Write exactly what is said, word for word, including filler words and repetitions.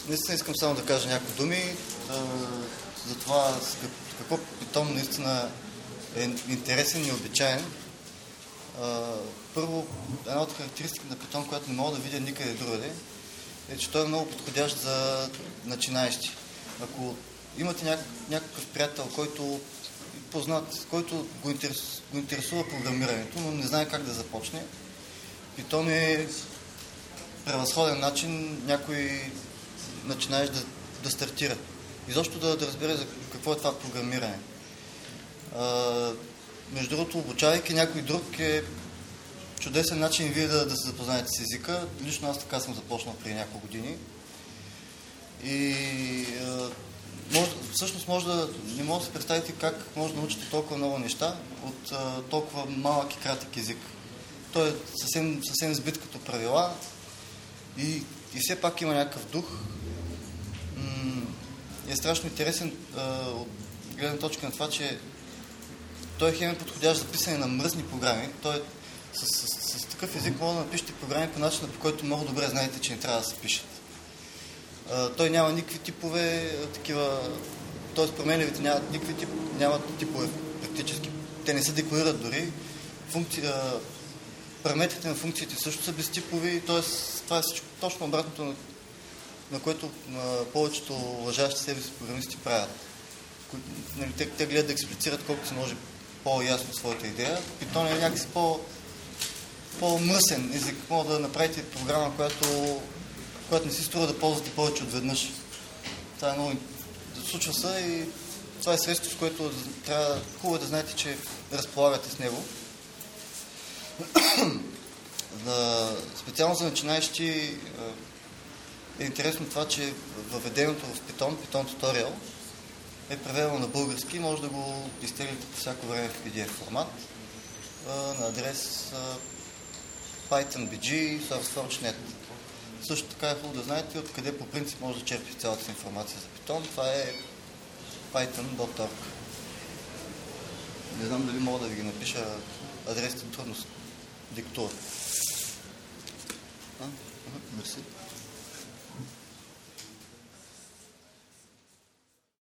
наистина искам само да кажа някои думи за това какво Python наистина е интересен и обичаен. Първо, една от характеристики на Python, която не мога да видя никъде другаде, е, че той е много подходящ за начинаещи. Ако имате няк- някакъв приятел, който познат, който го, интерес, го интересува програмирането, но не знае как да започне, Python е превъзходен начин някой начинаеш да, да стартира. И защо да, да разбере за какво е това програмиране. А, между другото, обучавайки някой друг е чудесен начин вие да, да се запознаете с езика. Лично аз така съм започнал преди няколко години. И а, може, всъщност може да, не може да се представите как може да научите толкова много неща от а, толкова малък и кратък език. Той е съвсем, съвсем сбит като правила и, и все пак има някакъв дух. М- е страшно интересен а, от гледна точка на това, че той е хем подходящ за писане на мръсни програми. Той е, с, с, с такъв език може да напишете програми по начина, по който много добре знаете, че не трябва да се пишат. А, той няма никакви типове, такива, т.е. променливите нямат никакви тип, нямат типове практически. Те не се декларират дори. Функции, а, параметрите на функциите също са безтипови, т.е. това е всичко точно обратното, на, на което на повечето уважаващи себе си програмисти правят. Нали, те, те гледат да експлицират колкото се може по-ясно своята идея. Python е някакси по, по-мръсен език. Може да направите програма, която, която не си струва да ползвате повече от веднъж. Това е много... Случва се и това е средство, с което трябва хубаво да знаете, че разполагате с него. За, специално за начинаещи е интересно това, че въведението в Python, Python Tutorial, е преведено на български и може да го изтеглите по всяко време в пи ди еф формат на адрес python.bg sourceforge точка net. Също така е хубаво да знаете откъде по принцип може да черпите цялата информация за Python. Това е python точка org. Не знам дали мога да ви ги напиша, адресите трудно диктуват. Мерси.